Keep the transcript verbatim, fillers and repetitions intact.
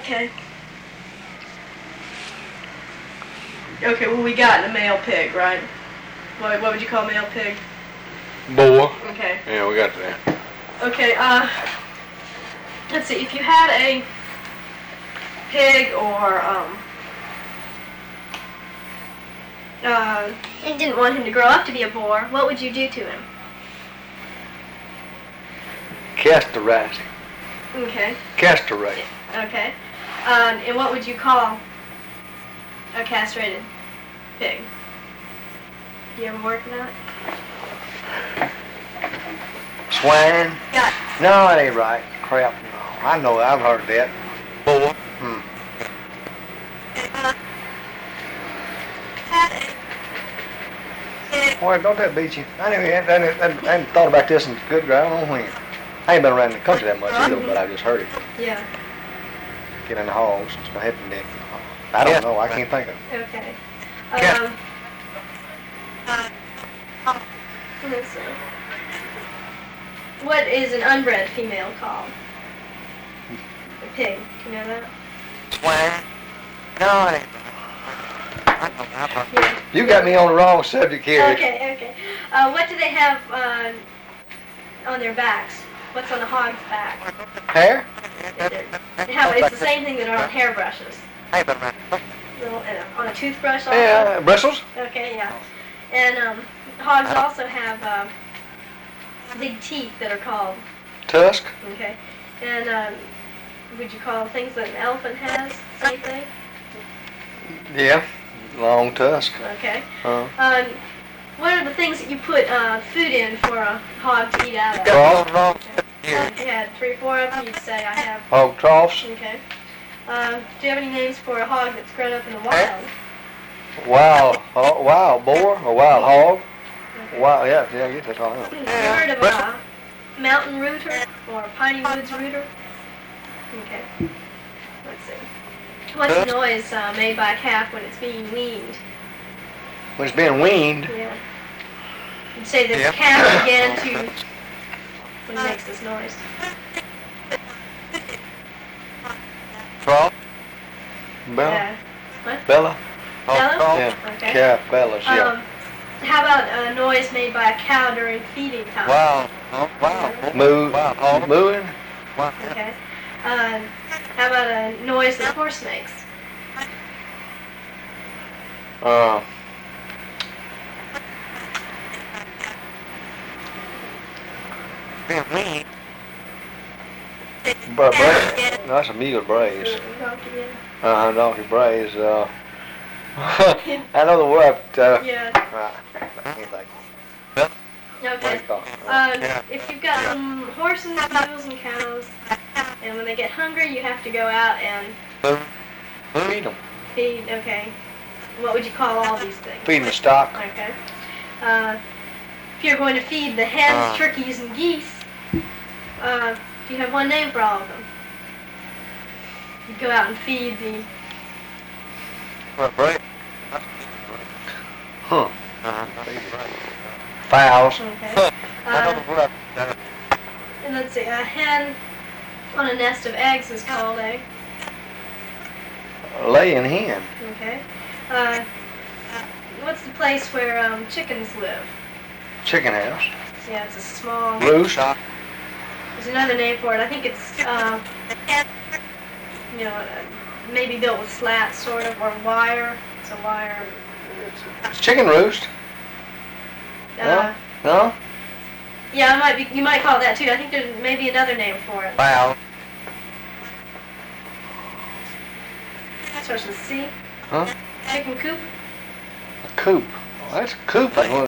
Okay. Okay, well we got a male pig, right? What, what would you call a male pig? Boar. Okay. Yeah, we got that. Okay, uh, let's see, if you had a pig or, um, uh, and didn't want him to grow up to be a boar, what would you do to him? Castrate him. Okay. Castrate. Okay. Um, and what would you call a castrated pig? Do you ever work with that? Swine? Yeah. No, that ain't right. Crap, no. I know, I've heard that. Boar? Hmm. Well, don't that beat you? I never I, I, I, I hadn't thought about this in good ground. I don't know when. I ain't been around the country that much either, but I just heard it. Yeah. Get in the hogs. It's my hip and neck. I don't know. I can't think of it. Okay. Um, let's see. What is an unbred female called? A pig. Do you know that? Swine? No, it ain't. Yeah. You got me on the wrong subject here. Okay, okay. Uh, what do they have uh, on their backs? What's on a hog's back? Hair? They have, it's the same thing that are on hairbrushes. Little, uh, on a toothbrush also? Yeah, bristles? Okay, yeah. And um, hogs also have uh, big teeth that are called, Tusk? okay. And um, would you call things that an elephant has, same thing? Yeah. Long tusk. Okay. Uh, Um, what are the things that you put uh, food in for a hog to eat out of? Trough? If you had three or four of them, you'd say I have. Hog troughs? Okay. Um, do you have any names for a hog that's grown up in the wild? Wild, ho- wild boar or wild hog? Okay. Wild, yeah, yeah, I guess that's all I know. Have you heard of a mountain rooter or a piney woods rooter? Okay. Let's see. What's the noise uh, made by a calf when it's being weaned? When it's being weaned, Yeah. You'd say this Yeah. calf began to when it makes this noise. trough, Bella, Yeah. What? Bella, Bella? yeah, Okay. calf bellas, yeah. Um, how about a noise made by a cow during feeding time? Wow, wow, moo, mooing, Okay. Um, how about a noise that a horse makes? uh, bra- bra- no, that's a mule braise. Uh, donkey braise, uh, I know the word, uh, Yeah. right, I can't think. Okay. Um, if you've got some horses, mules, and cows, and when they get hungry, you have to go out and Feed them, feed. Okay. What would you call all these things? feeding the stock. Okay. Uh, if you're going to feed the hens, Uh. turkeys, and geese, uh, do you have one name for all of them? You go out and feed the. Huh. Fowls. Okay. Uh, and let's see. A hen on a nest of eggs is called a. Laying hen. Okay. Uh, what's the place where um, chickens live? Chicken house. Yeah, it's a small. Roost. There's another name for it. I think it's, uh, you know, uh, maybe built with slats, sort of, or wire. It's a wire. It's chicken roost. Uh, No? yeah, it might be. You might call it that too. I think there's maybe another name for it. Wow. Starts with C. Huh? Chicken coop. A coop. Well, that's a coop. Like one